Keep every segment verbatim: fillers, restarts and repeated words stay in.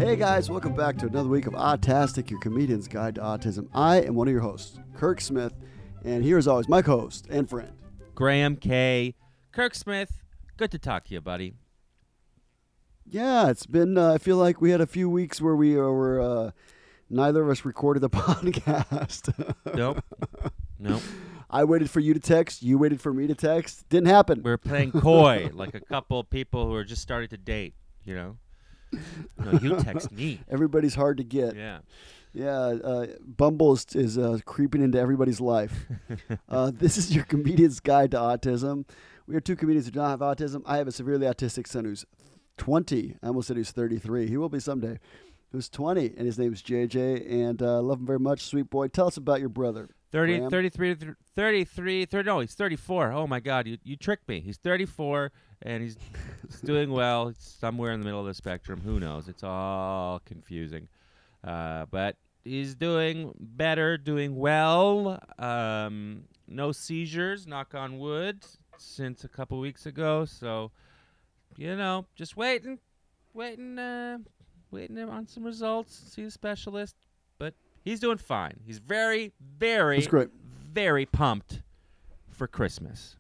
Hey guys, welcome back to another week of Autastic, your comedian's guide to autism. I am one of your hosts, Kirk Smith, and here as always, my co-host and friend, Graham K. Kirk Smith. Good to talk to you, buddy. Yeah, it's been, uh, I feel like we had a few weeks where we were, uh, neither of us recorded the podcast. Nope. Nope. I waited for you to text, you waited for me to text. Didn't happen. We were playing coy, like a couple people who are just starting to date, you know? No, you text me. Everybody's hard to get. Yeah. Yeah, uh, Bumble is, is uh, creeping into everybody's life. uh, this is your comedian's guide to autism. We are two comedians who do not have autism. I have a severely autistic son who's twenty. I almost said he's thirty-three. He will be someday. Who's twenty, and his name's J J, and uh, love him very much, sweet boy. Tell us about your brother. thirty, Graham. thirty-three, thirty-three, thirty, no, he's thirty-four. Oh, my God, you, you tricked me. He's thirty-four, and he's, he's doing well. He's somewhere in the middle of the spectrum. Who knows? It's all confusing. Uh, but he's doing better, doing well. Um, no seizures, knock on wood, since a couple weeks ago. So, you know, just waiting, waiting, uh, waiting on some results, see a specialist. But he's doing fine. He's very, very, That's great. very pumped for Christmas.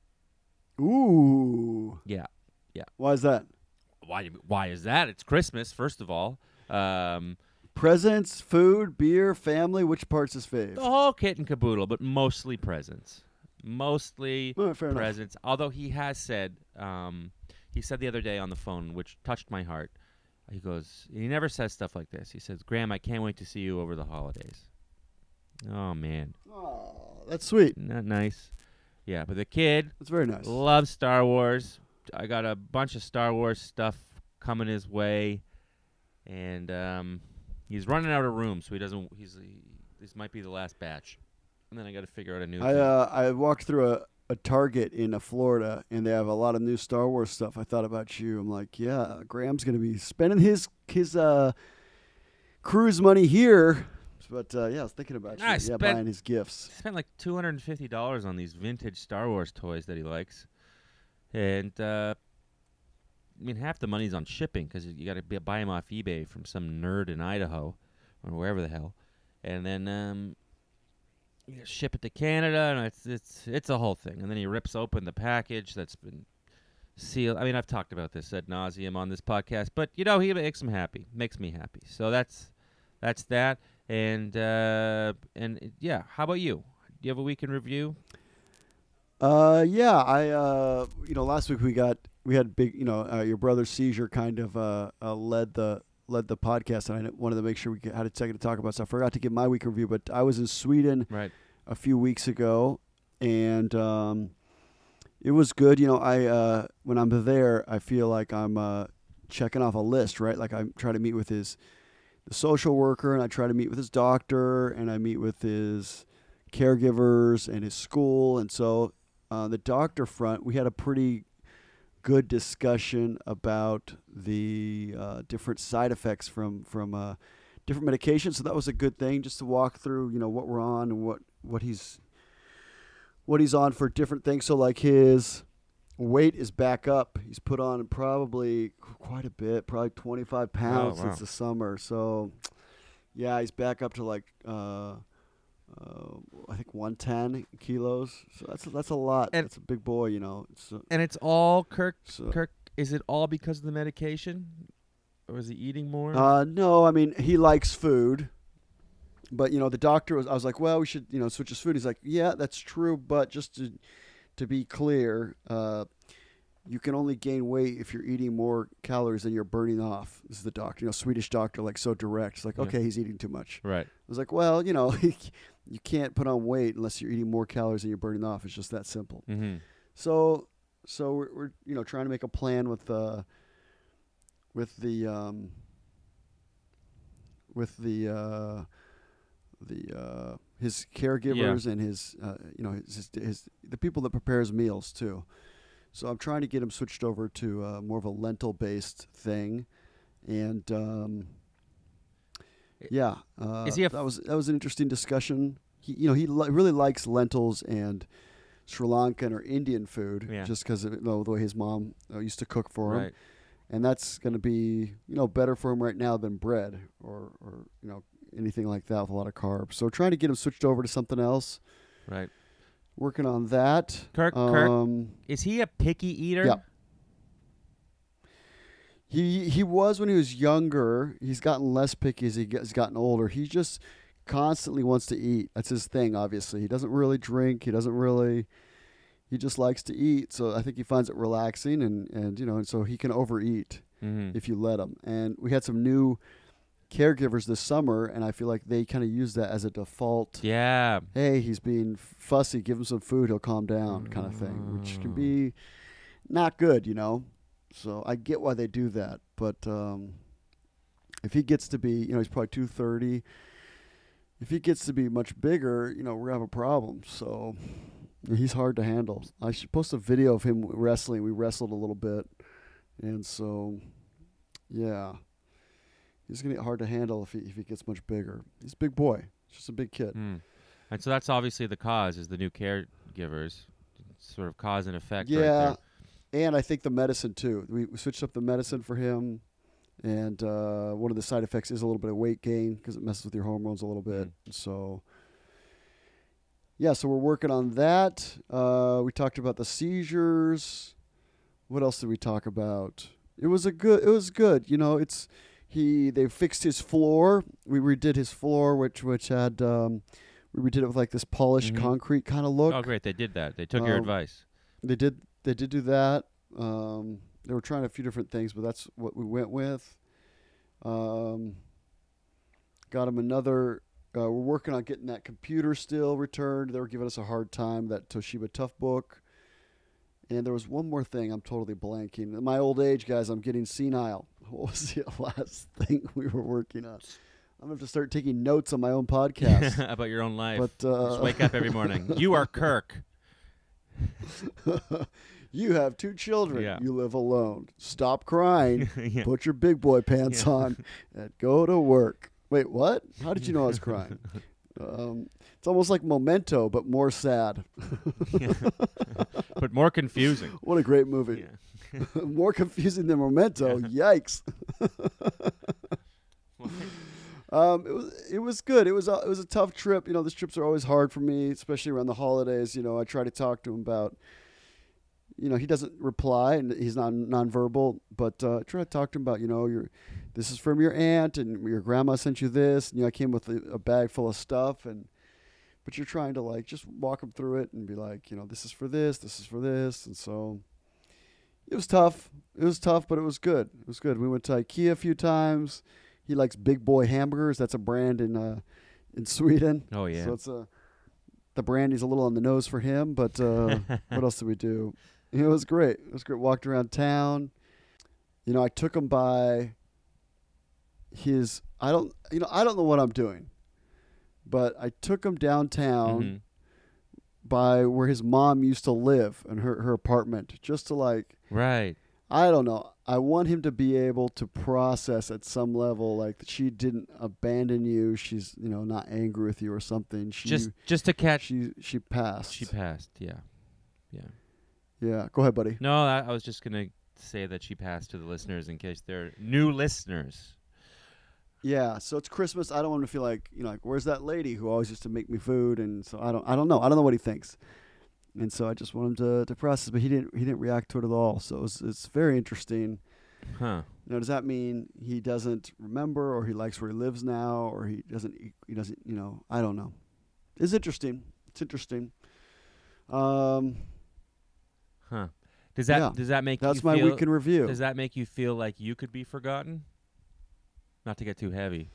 Ooh. Yeah. Yeah. Why is that? Why Why is that? It's Christmas, first of all. Um, Presents, food, beer, family. Which part's his fave? the whole kit and caboodle, but mostly presents. Mostly All right, fair enough. presents. Although he has said, um, he said the other day on the phone, which touched my heart. He goes, he never says stuff like this. He says, Graham, I can't wait to see you over the holidays. Oh, man. Oh, that's sweet. Isn't that nice? Yeah, but the kid That's very nice. loves Star Wars. I got a bunch of Star Wars stuff coming his way. And um, he's running out of room, so he doesn't, he's, he, this might be the last batch. And then I got to figure out a new I thing. uh, I walked through a, a Target in uh, Florida, and they have a lot of new Star Wars stuff. I thought about you. I'm like, yeah, Graham's going to be spending his his uh, cruise money here. But, uh, yeah, I was thinking about you. I Yeah, spent- buying his gifts. Spent like two hundred fifty dollars on these vintage Star Wars toys that he likes. And, uh, I mean, half the money's on shipping because you got to buy them off eBay from some nerd in Idaho or wherever the hell. And then um, you gotta ship it to Canada, and it's, it's, it's a whole thing. And then he rips open the package that's been sealed. I mean, I've talked about this ad nauseum on this podcast, but, you know, he makes him happy. Makes me happy. So that's that's that. And, uh, and yeah, how about you? Do you have a week in review? Uh, yeah, I, uh, you know, last week we got, we had big, you know, uh, your brother's seizure kind of uh, uh, led the led the podcast, and I wanted to make sure we had a second to talk about stuff. I forgot to give my week in review, but I was in Sweden Right. a few weeks ago, and um, it was good. You know, I uh, when I'm there, I feel like I'm uh, checking off a list, right? Like I try to meet with his the social worker, and I try to meet with his doctor, and I meet with his caregivers and his school. And so on the doctor front, we had a pretty good discussion about the uh, different side effects from from uh, different medications. So that was a good thing, just to walk through, you know, what we're on and what what he's what he's on for different things. So like his weight is back up. He's put on probably quite a bit, probably twenty-five pounds Oh, wow. since the summer. So yeah, he's back up to like uh, uh, I think one ten kilos. So that's that's a lot. And- that's a big boy, you know. It's, uh, And it's all Kirk. so, Kirk, is it all because of the medication, or is he eating more? Uh, no, I mean, he likes food, but, you know, the doctor was, I was like, well, we should, you know, switch his food. He's like, yeah, that's true, but just to, to be clear, uh, you can only gain weight if you're eating more calories than you're burning off. This is the doctor, you know, Swedish doctor, like so direct. It's like, Yeah. okay, he's eating too much. right. I was like, well, you know, you can't put on weight unless you're eating more calories than you're burning off. It's just that simple. Mm-hmm. So, so we're, we're you know trying to make a plan with uh, with the um, with the uh, the uh, his caregivers and his uh, you know his, his his the people that prepare his meals too. So I'm trying to get him switched over to uh, more of a lentil based thing, and um, yeah, uh, Is he a f- that was that was an interesting discussion. He you know he li- really likes lentils and Sri Lankan or Indian food, Yeah. just because of you know, the way his mom uh, used to cook for him. Right. and that's going to be, you know, better for him right now than bread or or you know anything like that with a lot of carbs. So trying to get him switched over to something else. Right. Working on that. Kirk, um, Kirk, is he a picky eater? Yeah. He he was when he was younger. He's gotten less picky as he gets gotten older. He just constantly wants to eat. That's his thing, obviously. He doesn't really drink. He doesn't really he just likes to eat. So I think he finds it relaxing and, and you know, and so he can overeat Mm-hmm. if you let him. And we had some new caregivers this summer, and I feel like they kind of use that as a default. Yeah. Hey, he's being fussy. Give him some food. He'll calm down kind of thing, which can be not good, you know. So I get why they do that, but um, if he gets to be, you know, he's probably two thirty. If he gets to be much bigger, you know, we're gonna have a problem. So he's hard to handle. I should post a video of him wrestling. We wrestled a little bit, and so yeah, he's gonna get hard to handle if he if he gets much bigger. He's a big boy. He's just a big kid. Mm. And so that's obviously the cause is the new caregivers, sort of cause and effect. Right Yeah. there. And I think the medicine too. We, we switched up the medicine for him, and uh, one of the side effects is a little bit of weight gain because it messes with your hormones a little bit. Mm. So, yeah, so we're working on that. Uh, we talked about the seizures. What else did we talk about? It was a good. It was good. You know, it's he. They fixed his floor. We redid his floor, which which had um, we redid it with like this polished Mhm. concrete kind of look. Oh, great! They did that. They took your Um, advice. They did. They did do that. Um, they were trying a few different things, but that's what we went with. Um, got him another. Uh, we're working on getting that computer still returned. They were giving us a hard time. That Toshiba Toughbook. And there was one more thing. I'm totally blanking. In my old age, guys, I'm getting senile. What was the last thing we were working on? I'm gonna have to start taking notes on my own podcast. About your own life. But uh, Just wake up every morning. You are Kirk. You have two children. Yeah. You live alone. Stop crying. Yeah. Put your big boy pants Yeah. on and go to work. Wait, what? How did you know I was crying? Um, it's almost like Memento, but more sad. Yeah. But more confusing. What a great movie. Yeah. More confusing than Memento. Yeah. Yikes. Um, it was it was good. It was a, it was a tough trip. You know, these trips are always hard for me, especially around the holidays. You know, I try to talk to him about. You know, he doesn't reply, and he's not nonverbal. But uh, I try to talk to him about, you know, your this is from your aunt, and your grandma sent you this. And, you know, I came with a, a bag full of stuff, and but you're trying to like just walk him through it and be like, you know, this is for this, this is for this, and so it was tough. It was tough, but it was good. It was good. We went to IKEA a few times. He likes Big Boy hamburgers. That's a brand in uh, in Sweden. Oh yeah. So it's a the brandy's a little on the nose for him. But uh, what else did we do? It was great. It was great. Walked around town. You know, I took him by his. I don't. You know, I don't know what I'm doing, but I took him downtown Mhm. by where his mom used to live in her her apartment, just to like. Right. I don't know. I want him to be able to process at some level, like that she didn't abandon you. She's, you know, not angry with you or something. She Just just to catch. she she passed. She passed. Yeah. Yeah. Yeah. Go ahead, buddy. No, I, I was just gonna say that she passed to the listeners in case they're new listeners. Yeah. So it's Christmas. I don't want him to feel like, you know, like, where's that lady who always used to make me food? And so I don't I don't know. I don't know what he thinks. And so I just want him to, to process, but he didn't he didn't react to it at all. So it's it's very interesting. Huh. You know, does that mean he doesn't remember, or he likes where he lives now, or he doesn't he doesn't you know? I don't know. It's interesting. It's interesting. Um, Huh. Does that Yeah. does that make that's you my feel, week in review. Does that make you feel like you could be forgotten? Not to get too heavy.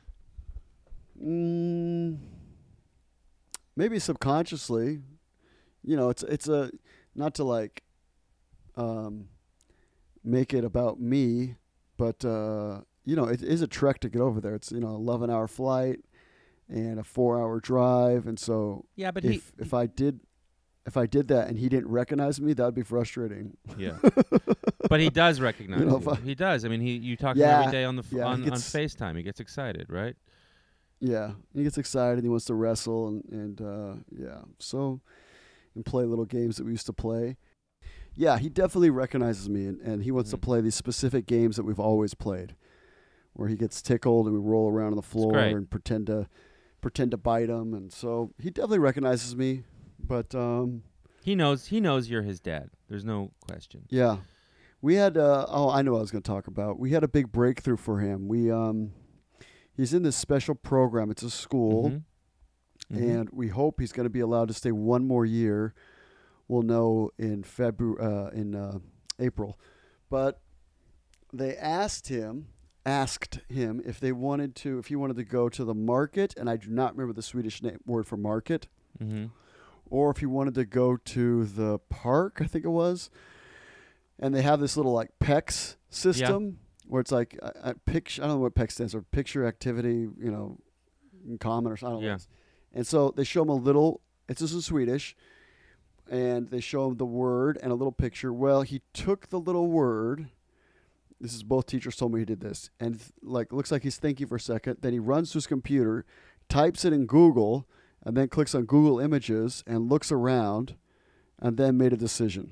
Mm, maybe subconsciously. You know, it's it's a not to like um, make it about me, but uh, you know, it is a trek to get over there. It's, you know, eleven hour flight and a four hour drive, and so Yeah, but if he. if I did if I did that and he didn't recognize me, that'd be frustrating. Yeah. But he does recognize You you. know, if I- He does. I mean, he you talk to him Yeah, every day on the f- yeah, he on, on gets- FaceTime. He gets excited, right? Yeah, he gets excited. He wants to wrestle and and uh, yeah, so and play little games that we used to play. Yeah, he definitely recognizes me, and, and he wants to Mhm. play these specific games that we've always played, where he gets tickled and we roll around on the floor great. and pretend to pretend to bite him, and so he definitely recognizes me. But um, He knows. He knows you're his dad. There's no question. yeah, we had. Uh, oh, I know what I was going to talk about. We had a big breakthrough for him. We um, he's in this special program. It's a school, Mhm. Mhm. and we hope he's going to be allowed to stay one more year. We'll know in February, uh, in uh, April, but they asked him, asked him if they wanted to, if he wanted to go to the market, and I do not remember the Swedish name, word for market, Mhm. or if he wanted to go to the park, I think it was, and they have this little like PEX system where it's like a, a picture. I don't know what PEX stands for. Picture activity, you know, in common or something. I don't know Yeah. what it is. And so they show him a little. It's just in Swedish. And they show him the word and a little picture. Well, he took the little word. This is both teachers told me he did this, and th- like looks like he's thinking for a second. Then he runs to his computer, types it in Google, and then clicks on Google Images and looks around, and then made a decision.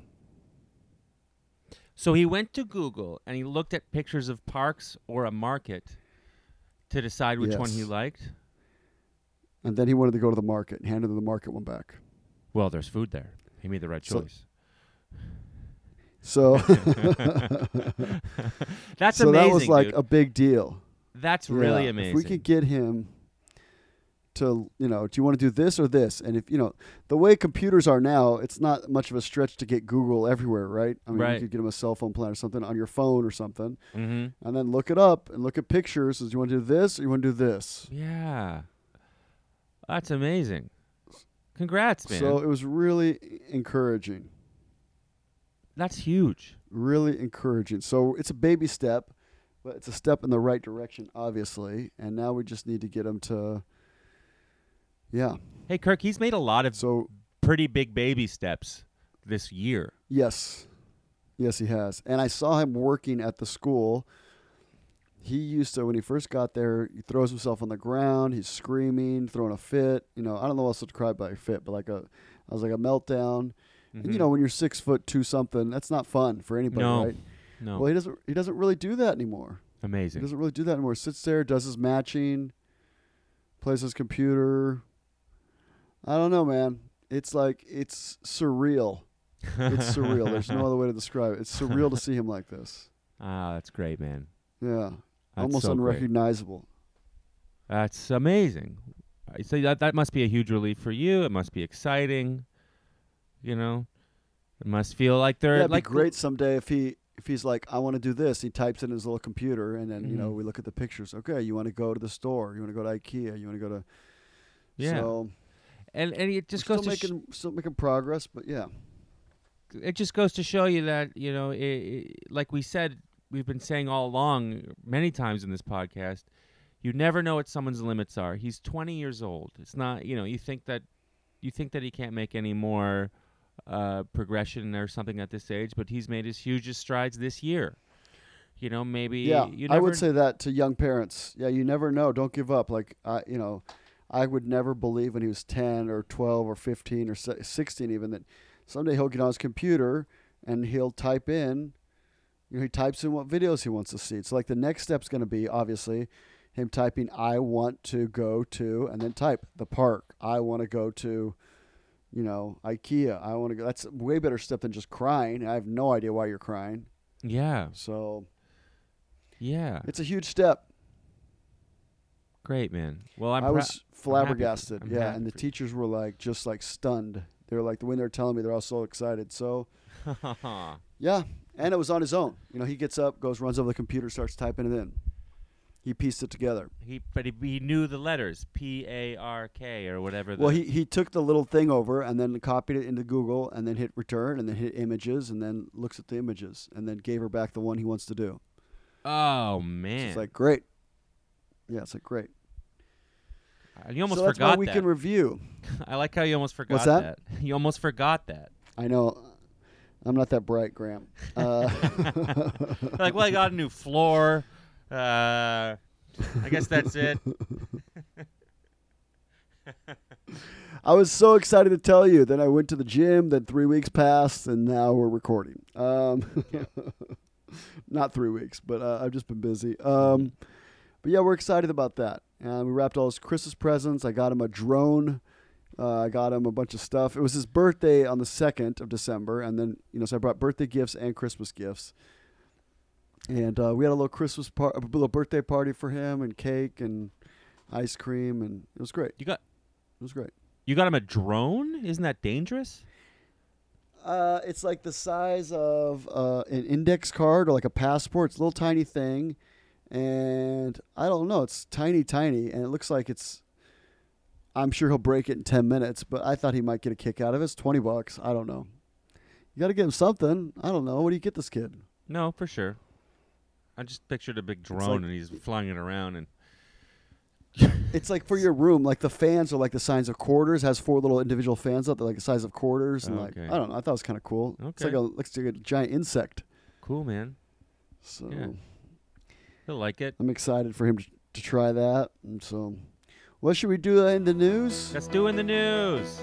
So he went to Google and he looked at pictures of parks or a market to decide which one he Yes. liked. And then he wanted to go to the market and handed the market one back. Well, there's food there. He made the right So- choice. So That's so amazing. that was like dude. a big deal. That's really Yeah, amazing. If we could get him to, you know, do you want to do this or this? And if, you know, the way computers are now, it's not much of a stretch to get Google everywhere, right? I mean, Right. you could get him a cell phone plan or something on your phone or something, Mhm. and then look it up and look at pictures. Do you want to do this or you want to do this? Yeah. That's amazing. Congrats, man. So it was really encouraging. That's huge. Really encouraging. So it's a baby step, but it's a step in the right direction, obviously. And now we just need to get him to, yeah. Hey, Kirk, he's made a lot of So pretty big baby steps this year. yes, yes, he has. And I saw him working at the school. He used to, when he first got there, he throws himself on the ground. He's screaming, throwing a fit. You know, I don't know what else to describe by a fit, but like a, I was like a meltdown. And you Mhm. know, when you're six foot two something, that's not fun for anybody, No. right? No. Well, he doesn't. He doesn't really do that anymore. He Amazing. doesn't really do that anymore. Sits there, does his matching, plays his computer. I don't know, man. It's like it's surreal. It's surreal. There's no other way to describe it. It's surreal to see him like this. Ah, that's great, man. Yeah, That's almost so great. unrecognizable. That's amazing. I say that that must be a huge relief for you. It must be exciting. You know, it must feel like they're Yeah, it'd like be great someday if he if he's like, I want to do this. He types in his little computer, and then you know Mhm. we look at the pictures. Okay, you want to go to the store? You want to go to IKEA? You want to go to? Yeah. So and and it just we're goes still to sh- making still making progress, but yeah. it just goes to show you that you know, it, it, like we said, we've been saying all along, many times in this podcast, you never know what someone's limits are. He's twenty years old. It's not, you know, you think that you think that he can't make any more uh, progression or something at this age, but he's made his hugest strides this year. You know, maybe Yeah, you I never would say that to young parents. Yeah, you never know. Don't give up. Like I, you know, I would never believe when he was ten or twelve or fifteen or se- sixteen even that someday he'll get on his computer and he'll type in. You know, he types in what videos he wants to see. So like the next step's going to be obviously him typing I want to go to and then type the park. I want to go to, you know, IKEA. I want to go. That's a way better step than just crying. I have no idea why you're crying. Yeah, So yeah, it's a huge step. great, man. Well, I'm I prou- was flabbergasted. I'm yeah, happy and the for you. teachers were like just like stunned. They were like when they were telling me, they're all so excited. So yeah, and it was on his own. You know, he gets up, goes, runs over the computer, starts typing it in. He pieced it together. he, but he, he knew the letters P A R K or whatever. The, Well, he he took the little thing over and then copied it into Google and then hit return and then hit images and then looks at the images and then gave her back the one he wants to do. oh man, It's like great. Yeah, it's like great. Uh, you almost so that's forgot my weekend that. review. I like how you almost forgot What's that? You almost forgot that. I know. I'm not that bright, Graham. Uh, Like, well, I got a new floor. Uh, I guess that's it. I was so excited to tell you. Then I went to the gym. Then three weeks passed, and now we're recording. Um, not three weeks, but uh, I've just been busy. Um, but yeah, we're excited about that. And we wrapped all his Christmas presents. I got him a drone. Uh, I got him a bunch of stuff. It was his birthday on the second of December, and then you know, so I brought birthday gifts and Christmas gifts. And uh, we had a little Christmas par- a little birthday party for him, and cake and ice cream, and it was great. You got It was great. you got him a drone? Isn't that dangerous? Uh, it's like the size of uh, an index card or like a passport. It's a little tiny thing, and I don't know. It's tiny, tiny, and it looks like it's. I'm sure he'll break it in ten minutes, but I thought he might get a kick out of it. It's twenty bucks. I don't know. You got to get him something. I don't know. What do you get this kid? No, for sure. I just pictured a big drone like- and he's flying it around and. It's like for your room. Like the fans are like the size of quarters. Has four little individual fans up. They're like the size of quarters, and like Okay. I don't know. I thought it was kind of cool. It's Okay. like a looks like a giant insect. Cool, man. So Yeah. He'll like it. I'm excited for him to, to try that. And so, what should we do in the news? Let's do in the news.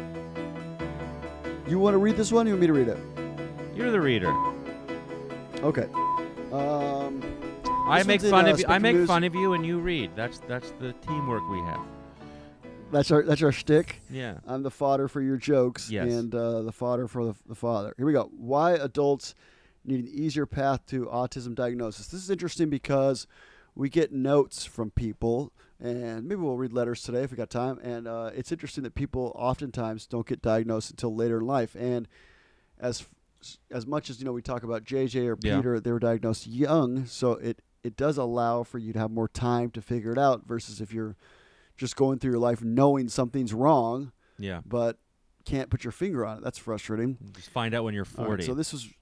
You want to read this one? Or you want me to read it? You're the reader. Okay. Um, I This make one's in, fun uh, of you. I Spectrum make News. fun of you, and you read. That's that's the teamwork we have. that's our that's our shtick. Yeah. I'm the fodder for your jokes, Yes. and uh, the fodder for the, the father. Here we go. Why adults need an easier path to autism diagnosis. This is interesting because we get notes from people, and maybe we'll read letters today if we got time. And uh, it's interesting that people oftentimes don't get diagnosed until later in life. And as as much as you know, we talk about J J or Yeah. Peter, they were diagnosed young, so it it does allow for you to have more time to figure it out. Versus if you're just going through your life knowing something's wrong, Yeah. but can't put your finger on it. That's frustrating. Just find out when you're All right, forty. so this was,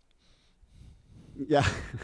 yeah.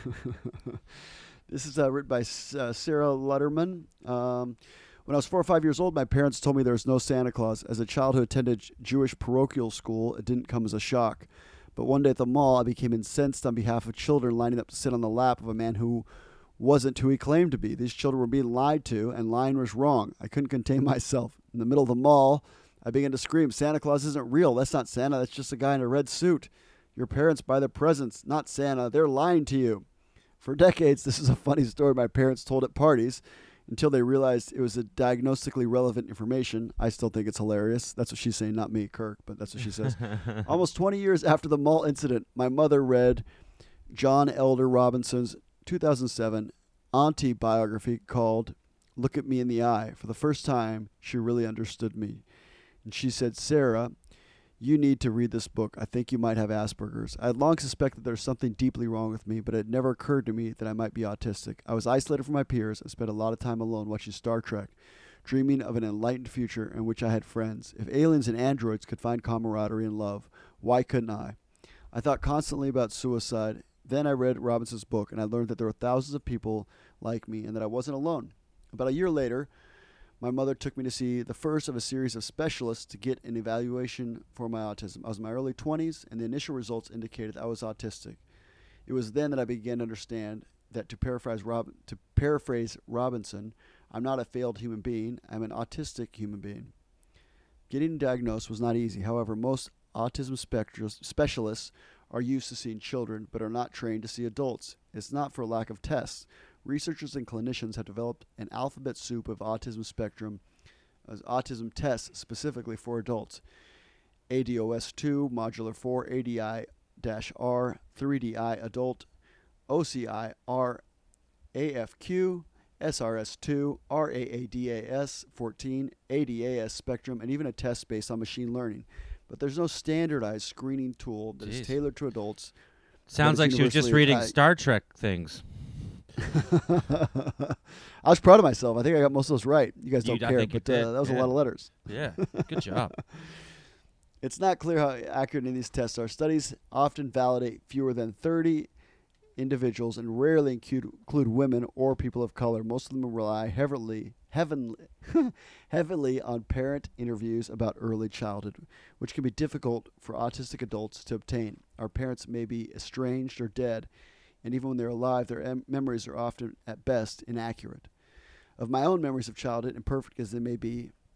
This is uh, written by uh, Sarah Lutterman. Um, when I was four or five years old, my parents told me there was no Santa Claus. As a child who attended Jewish parochial school, it didn't come as a shock. But one day at the mall, I became incensed on behalf of children lining up to sit on the lap of a man who wasn't who he claimed to be. These children were being lied to, and lying was wrong. I couldn't contain myself. In the middle of the mall, I began to scream, Santa Claus isn't real. That's not Santa. That's just a guy in a red suit. Your parents buy their presents, not Santa. They're lying to you. For decades, this is a funny story my parents told at parties until they realized it was a diagnostically relevant information. I still think it's hilarious. That's what she's saying, not me, Kirk, but that's what she says. Almost twenty years after the mall incident, my mother read John Elder Robinson's two thousand seven auntie biography called Look at Me in the Eye. For the first time, she really understood me. And she said, Sarah, you need to read this book. I think you might have Asperger's. I had long suspected there was something deeply wrong with me, but it had never occurred to me that I might be autistic. I was isolated from my peers and spent a lot of time alone watching Star Trek, dreaming of an enlightened future in which I had friends. If aliens and androids could find camaraderie and love, why couldn't I? I thought constantly about suicide. Then I read Robinson's book, and I learned that there were thousands of people like me and that I wasn't alone. About a year later, my mother took me to see the first of a series of specialists to get an evaluation for my autism. I was in my early twenties, and the initial results indicated I was autistic. It was then that I began to understand that, to paraphrase, Rob, to paraphrase Robinson, I'm not a failed human being, I'm an autistic human being. Getting diagnosed was not easy. However, most autism spectru- specialists are used to seeing children but are not trained to see adults. It's not for lack of tests. Researchers and clinicians have developed an alphabet soup of autism spectrum, as autism tests specifically for adults. A D O S two, Modular four, A D I-R, three D I Adult, O C I R, A F Q, S R S two, R A A D A S fourteen, A D A S spectrum, and even a test based on machine learning. But there's no standardized screening tool that Jeez. is tailored to adults. Sounds like she was just universally reading high. Star Trek things. I was proud of myself. I think I got most of those right. You guys You- don't I care, think you but uh, did, that was yeah. a lot of letters. Yeah. Good job. It's not clear how accurate any of these tests are. Studies often validate fewer than thirty individuals and rarely include, include women or people of color. Most of them rely heavily, heavenly, heavily on parent interviews about early childhood, which can be difficult for autistic adults to obtain. Our parents may be estranged or dead, and even when they're alive, their em- memories are often, at best, inaccurate. Of my own memories of childhood, imperfect as they may be,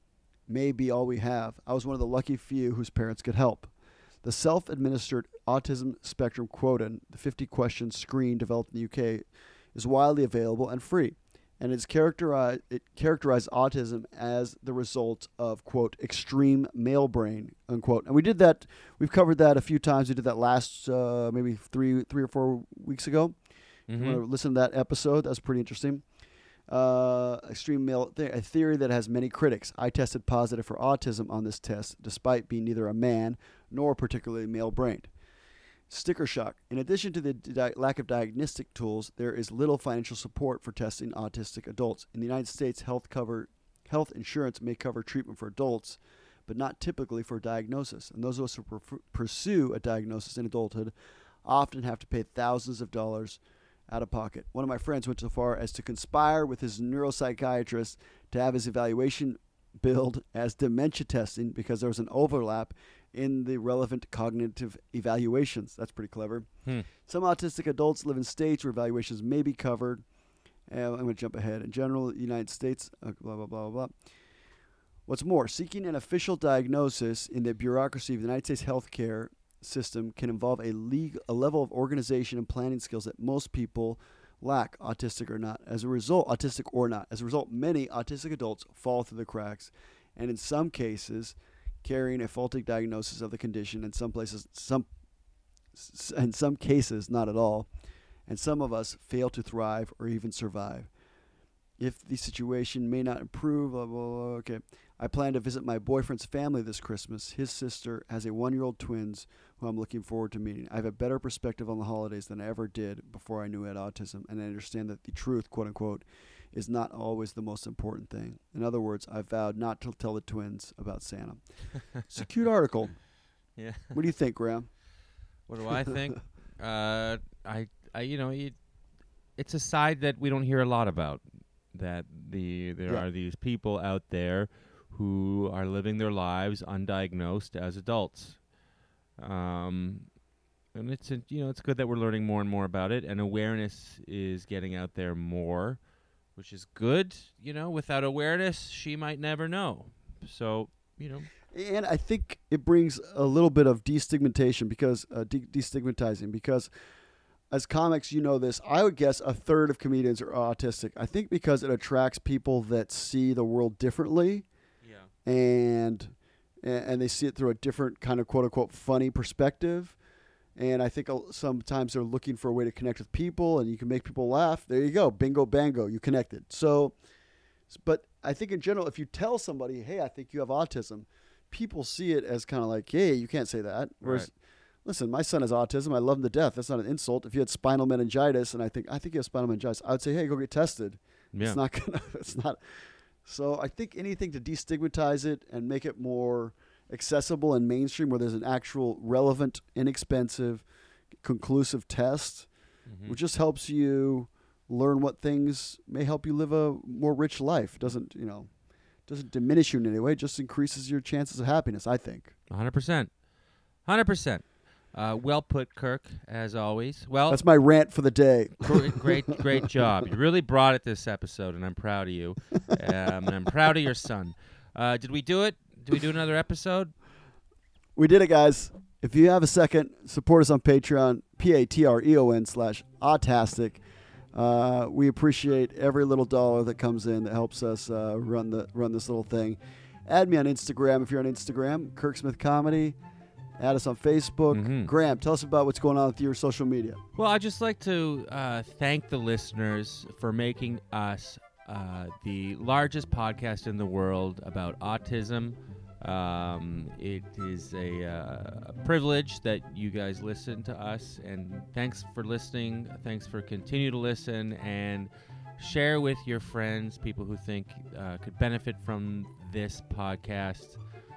may be all we have. I was one of the lucky few whose parents could help. The self-administered autism spectrum quotient, the fifty question screen developed in the U K, is widely available and free, and it's characterized, it characterized autism as the result of, quote, extreme male brain, unquote. And we did that, we've covered that a few times. We did that last uh, maybe three three or four weeks ago. Mm-hmm. If you want to listen to that episode, that's pretty interesting. Uh, extreme male, th- a theory that has many critics. I tested positive for autism on this test, despite being neither a man nor particularly male-brained. Sticker shock. In addition to the di- lack of diagnostic tools, there is little financial support for testing autistic adults. In the United States, health cover health insurance may cover treatment for adults, but not typically for diagnosis. And those of us who pr- pursue a diagnosis in adulthood often have to pay thousands of dollars out of pocket. One of my friends went so far as to conspire with his neuropsychiatrist to have his evaluation billed as dementia testing because there was an overlap in the relevant cognitive evaluations. That's pretty clever. Hmm. Some autistic adults live in states where evaluations may be covered. Uh, I'm going to jump ahead. In general, the United States, uh, blah, blah, blah, blah. What's more, seeking an official diagnosis in the bureaucracy of the United States healthcare system can involve a, league, a level of organization and planning skills that most people lack, autistic or not. As a result, autistic or not. As a result, many autistic adults fall through the cracks, and in some cases, carrying a faulty diagnosis of the condition. In some places, some, in some cases, not at all. And some of us fail to thrive or even survive. If the situation may not improve, blah, blah, blah, okay. I plan to visit my boyfriend's family this Christmas. His sister has a one-year-old twins who I'm looking forward to meeting. I have a better perspective on the holidays than I ever did before I knew I had autism, and I understand that the truth, quote-unquote, is not always the most important thing. In other words, I vowed not to tell the twins about Santa. It's a cute article. Yeah. What do you think, Graham? What do I think? uh, I, I, you know, it, it's a side that we don't hear a lot about. That the there Yeah. are these people out there who are living their lives undiagnosed as adults. Um, and it's a, you know it's good that we're learning more and more about it, and awareness is getting out there more, which is good. You know, without awareness, she might never know. So you know. And I think it brings a little bit of destigmatization because uh, de- destigmatizing because as comics, you know this, I would guess a third of comedians are autistic. I think because it attracts people that see the world differently. Yeah. And and they see it through a different kind of quote-unquote funny perspective. And I think sometimes they're looking for a way to connect with people, and you can make people laugh. There you go. Bingo, bango. You connected. So, but I think in general, if you tell somebody, hey, I think you have autism, people see it as kind of like, hey, you can't say that. Whereas, Right. listen, my son has autism. I love him to death. That's not an insult. If you had spinal meningitis, and I think I think you have spinal meningitis, I would say, hey, go get tested. Yeah. It's not gonna. It's not. So I think anything to destigmatize it and make it more accessible and mainstream, where there's an actual relevant, inexpensive, conclusive test, Mhm. which just helps you learn what things may help you live a more rich life. It doesn't, you know, doesn't diminish you in any way. It just increases your chances of happiness, I think. one hundred percent. one hundred percent. Uh, well put, Kirk, as always. Well, That's my rant for the day. Great, great, great job. You really brought it this episode, and I'm proud of you. Um, and I'm proud of your son. Uh, did we do it? Did we do another episode? We did it, guys. If you have a second, support us on Patreon, P-A-T-R-E-O-N slash autastic. Uh, we appreciate every little dollar that comes in that helps us uh, run the run this little thing. Add me on Instagram if you're on Instagram, Kirk Smith Comedy. Add us on Facebook. Mhm. Graham, tell us about what's going on with your social media. Well, I'd just like to uh, thank the listeners for making us uh, the largest podcast in the world about autism. Um, it is a, uh, a privilege that you guys listen to us, and thanks for listening. Thanks for continue to listen and share with your friends, people who think uh, could benefit from this podcast.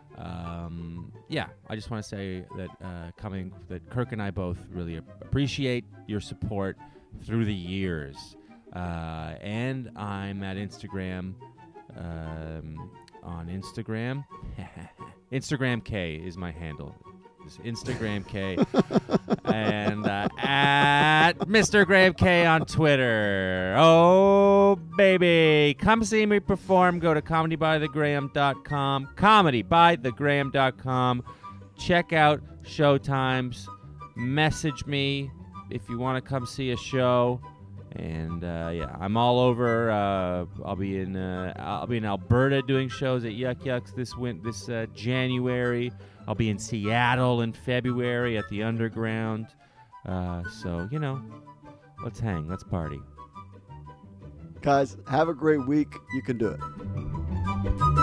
Um, yeah, I just want to say that uh, coming that Kirk and I both really appreciate your support through the years. Uh, and I'm at Instagram. Um, on Instagram, Instagram K is my handle. It's Instagram K, and uh, at Mister Graham K on Twitter. Oh, baby. baby. Come see me perform. Go to comedy by the graham dot com. comedy by the graham dot com. Check out show times. Message me if you want to come see a show. And uh, yeah, I'm all over. Uh, I'll be in uh, I'll be in Alberta doing shows at Yuck Yucks this win- this uh, January. I'll be in Seattle in February at the Underground. Uh, so you know, let's hang, let's party. Guys, have a great week. You can do it.